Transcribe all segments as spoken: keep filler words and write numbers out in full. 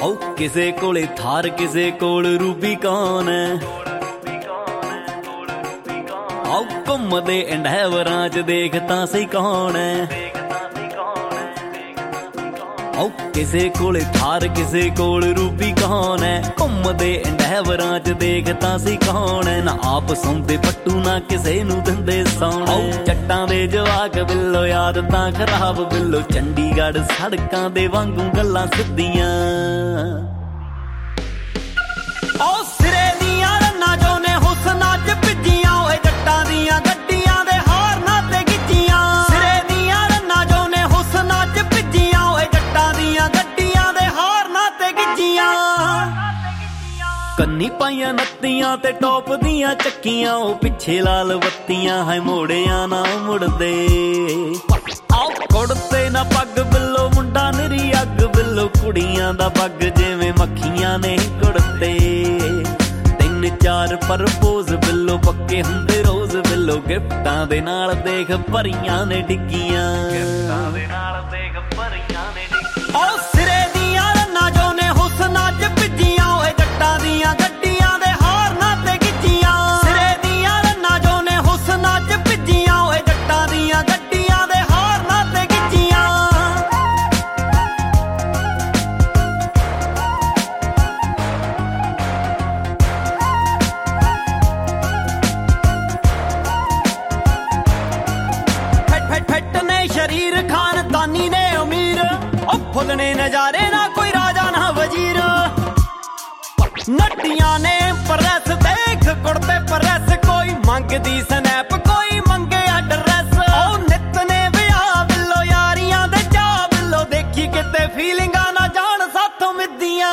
ਆਓ ਕਿਸੇ ਕੋਲੇ ਥਾਰ ਕਿਸੇ ਕੋਲ ਰੂਬੀ ਕੌਣ ਹੈ ਆਓ ਘੁੰਮਦੇ ਇੰਡੈਵਰਾਂ ਚ ਦੇਖ ਤਾਂ ਸਹੀ ਕੌਣ ਹੈ ਆਓ ਕਿਸੇ ਕੋਲੇ ਥਾਰ ਕਿਸੇ ਕੋਲ ਰੂਬੀ ਕੌਣ ਹੈ ਘੁੰਮਦੇ ਇੰਡੈਵਰਾਂ ਚ ਦੇਖ ਤਾਂ ਸਹੀ ਕੌਣ ਹੈ ਨਾ ਆਪ ਸੌਂਦੇ ਪੱਟੂ ਨਾ ਕਿਸੇ ਨੂੰ ਦਿੰਦੇ ਸੌਣ ਆਓ ਜੱਟਾਂ ਦੇ ਜਵਾਕ ਬਿੱਲੋ ਯਾਦ ਤਾਂ ਖਰਾਬ ਬਿੱਲੋ ਚੰਡੀਗੜ੍ਹ ਸੜਕਾਂ ਦੇ ਵਾਂਗੂ ਗੱਲਾਂ ਸਿੱਧੀਆਂ ਆਓ ਸਿਰੇ ਦੀਆਂ ਰੰਨਾਂ ਜੋ ਨੇ ਹੁਸਨਾਂ ਚ ਭਿੱਜੀਆਂ ਓਏ ਜੱਟਾਂ ਦੀਆਂ ਗੱਡੀਆਂ ਦੇ ਹਾਰਨਾਂ ਤੇ ਗਿੱਜੀਆਂ ਸਿਰੇ ਦੀਆਂ ਰੰਨਾਂ ਜੋ ਨੇ ਹੁਸਨਾਂ ਚ ਭਿੱਜੀਆਂ ਓਏ ਜੱਟਾਂ ਦੀਆਂ ਗੱਡੀਆਂ ਦੇ ਹਾਰਨਾਂ ਤੇ ਗਿੱਜੀਆਂ ਕੰਨੀ ਪਾਈਆਂ ਨੱਤੀਆਂ ਤੇ ਟੋਪ ਦੀਆਂ ਚੱਕੀਆਂ ਉਹ ਪਿੱਛੇ ਲਾਲ ਬੱਤੀਆਂ ਹੈ ਮੋੜਿਆਂ ਨਾ ਮੁੜਦੇ ਆਓ ਕੁੜਤੇ ਨਾ ਪੱਗ ਬਿੱਲੋ ਮੁੰਡਾ ਨਿਰੀ ਅੱਗ ਬਿੱਲੋ ਕੁੜੀਆਂ ਦਾ ਪੱਗ ਜਿਵੇਂ ਮੱਖੀਆਂ ਨੇ ਕੁੜਤੇ ਤਿੰਨ ਚਾਰ ਪਰਪੋਜ਼ ਬਿੱਲੋ ਪੱਕੇ ਹੁੰਦੇ ਰੋਜ਼ ਬਿੱਲੋ ਗਿਫਟਾਂ ਦੇ ਨਾਲ ਦੇਖ ਭਰੀਆਂ ਨੇ ਡਿੱਗੀਆਂ ਗਿਫਟਾਂ ਦੇ ਨਾਲ ਦੇਖ ਭਰੀਆਂ ਨੇ ਡਿੱਗੀਆਂ ਆਓ ਸਿਰੇ ਦੀਆਂ ਰੰਨਾਂ ਜੋ ਨੇ ਹੁਸਨਾਂ ਚ ਭਿੱਜੀਆਂ ਓਏ ਜੱਟਾਂ ਦੀਆਂ ਗੱਡੀਆਂ ਦੇ ਹਾਰਨਾਂ ਤੇ ਗਿੱਜੀਆਂ ਸਿਰੇ ਦੀਆਂ ਰੰਨਾਂ ਜੋ ਨੇ ਹੁਸਨਾਂ ਚ ਭਿੱਜੀਆਂ ਓਏ ਜੱਟਾਂ ਦੀਆਂ ਗੱਡੀਆਂ ਦੇ ਹਾਰਨਾਂ ਤੇ ਗਿੱਜੀਆਂ ਫਿੱਟ ਨੇ ਸ਼ਰੀਰ ਖਾਨਦਾਨੀ ਨੇ ਅਮੀਰ ਉਹ ਫੁੱਲ ਨੇ ਨਜ਼ਾਰੇ ਨਾ ਕੋਈ ਰਾਜਾ ਨਾ ਵਜ਼ੀਰ ਨੱਟੀਆਂ ਨੇ ਪ੍ਰੈਸ ਦੇਖ ਕੁੜਤੇ ਪ੍ਰੈਸ ਕੋਈ ਮੰਗਦੀ ਸਨੈਪ ਕੋਈ ਮੰਗੇ ਐਡਰੈਸ ਉਹ ਨਿੱਤ ਨੇ ਵਿਆਹ ਬਿੱਲੋ ਯਾਰੀਆਂ ਦੇ ਚਾਹ ਬਿੱਲੋ ਦੇਖੀ ਕਿਤੇ ਫੀਲਿੰਗਾਂ ਨਾ ਜਾਣ ਸਾਥੋਂ ਮਿੱਦੀਆਂ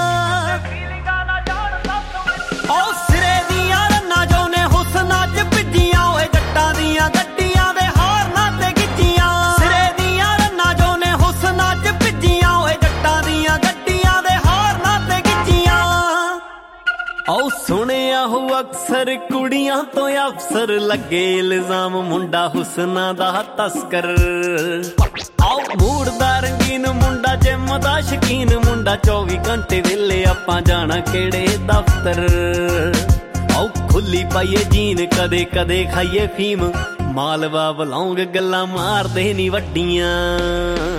ਉਹ ਸਿਰੇ ਦੀਆਂ ਰੰਨਾਂ ਜੋ ਨੇ ਹੁਸਨਾਂ ਚ ਭਿੱਜੀਆਂ ਓਏ ਜੱਟਾਂ ਦੀਆਂ ਗੱਡੀਆਂ ਦੇ ਹਾਰਨਾਂ ਤੇ ਗਿੱਜੀਆਂ ਸਿਰੇ ਦੀਆਂ ਰੰਨਾਂ ਜੋ ਨੇ ਹੁਸਨਾਂ ਚ ਭਿੱਜੀਆਂ ਓਏ ਜੱਟਾਂ ਦੀਆਂ ਗੱਡੀਆਂ ਦੇ ਹਾਰਨਾਂ ਤੇ ਗਿੱਜੀਆਂ ਆਓ ਸੁਣਿਆ ਹੋ ਅਕਸਰ ਕੁੜੀਆਂ ਤੋਂ ਅਫਸਰ ਲੱਗੇ ਇਲਜ਼ਾਮ ਮੁੰਡਾ ਹੁਸਨਾਂ ਦਾ ਤਸਕਰ ਆਓ ਮੂਡ ਦਾ ਰੰਗੀਨ ਮੁੰਡਾ ਜਿੰਮ ਦਾ ਸ਼ਕੀਨ ਮੁੰਡਾ ਚੌਵੀ ਘੰਟੇ ਵੇਲੇ ਆਪਾਂ ਜਾਣਾ ਕਿਹੜੇ ਦਫ਼ਤਰ ਆਓ ਖੁੱਲੀ ਪਾਈਏ ਜੀਨ ਕਦੇ ਕਦੇ ਖਾਈਏ ਫੀਮ ਮਾਲਵਾ ਬਲੌਂਗ ਗੱਲਾਂ ਮਾਰਦੇ ਨੀ ਵੱਡੀਆਂ